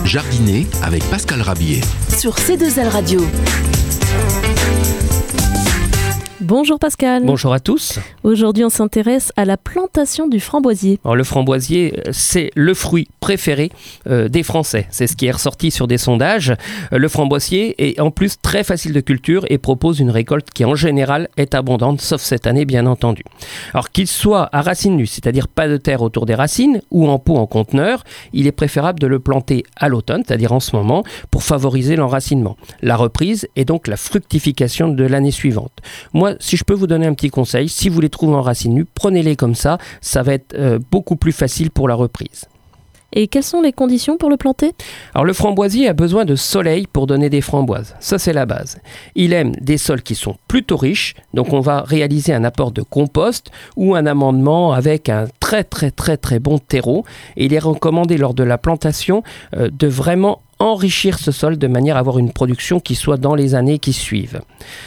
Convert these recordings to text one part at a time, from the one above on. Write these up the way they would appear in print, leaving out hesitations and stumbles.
Jardiner avec Pascal Rabier. Sur C2L Radio. Bonjour Pascal. Bonjour à tous. Aujourd'hui, on s'intéresse à la plantation du framboisier. Alors, le framboisier, c'est le fruit préféré des Français. C'est ce qui est ressorti sur des sondages. Le framboisier est en plus très facile de culture et propose une récolte qui en général est abondante, sauf cette année bien entendu. Alors qu'il soit à racines nues, c'est-à-dire pas de terre autour des racines, ou en pot en conteneur, il est préférable de le planter à l'automne, c'est-à-dire en ce moment, pour favoriser l'enracinement, la reprise et donc la fructification de l'année suivante. Moi, si je peux vous donner un petit conseil, si vous les trouvez en racines nues, prenez-les comme ça va être beaucoup plus facile pour la reprise. Et quelles sont les conditions pour le planter ? Alors le framboisier a besoin de soleil pour donner des framboises, ça c'est la base. Il aime des sols qui sont plutôt riches, donc on va réaliser un apport de compost ou un amendement avec un très bon terreau. Et il est recommandé lors de la plantation de vraiment enrichir ce sol de manière à avoir une production qui soit dans les années qui suivent.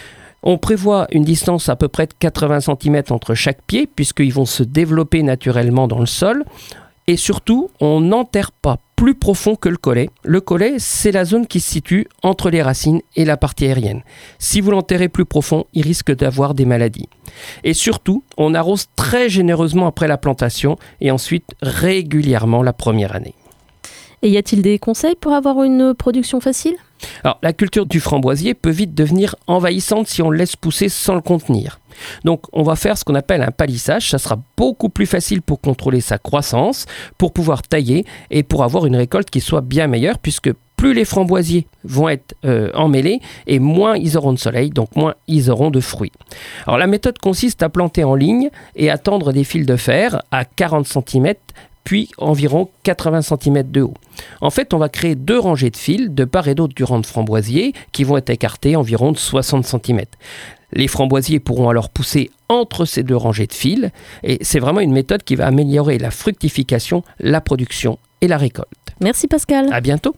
On prévoit une distance à peu près de 80 cm entre chaque pied, puisqu'ils vont se développer naturellement dans le sol. Et surtout, on n'enterre pas plus profond que le collet. Le collet, c'est la zone qui se situe entre les racines et la partie aérienne. Si vous l'enterrez plus profond, il risque d'avoir des maladies. Et surtout, on arrose très généreusement après la plantation et ensuite régulièrement la première année. Et y a-t-il des conseils pour avoir une production facile ? Alors, la culture du framboisier peut vite devenir envahissante si on le laisse pousser sans le contenir. Donc, on va faire ce qu'on appelle un palissage. Ça sera beaucoup plus facile pour contrôler sa croissance, pour pouvoir tailler et pour avoir une récolte qui soit bien meilleure, puisque plus les framboisiers vont être emmêlés et moins ils auront de soleil, donc moins ils auront de fruits. Alors, la méthode consiste à planter en ligne et à tendre des fils de fer à 40 cm, puis environ 80 cm de haut. En fait, on va créer 2 rangées de fils de part et d'autre du rang de framboisier qui vont être écartés environ de 60 cm. Les framboisiers pourront alors pousser entre ces 2 rangées de fils et c'est vraiment une méthode qui va améliorer la fructification, la production et la récolte. Merci Pascal. À bientôt.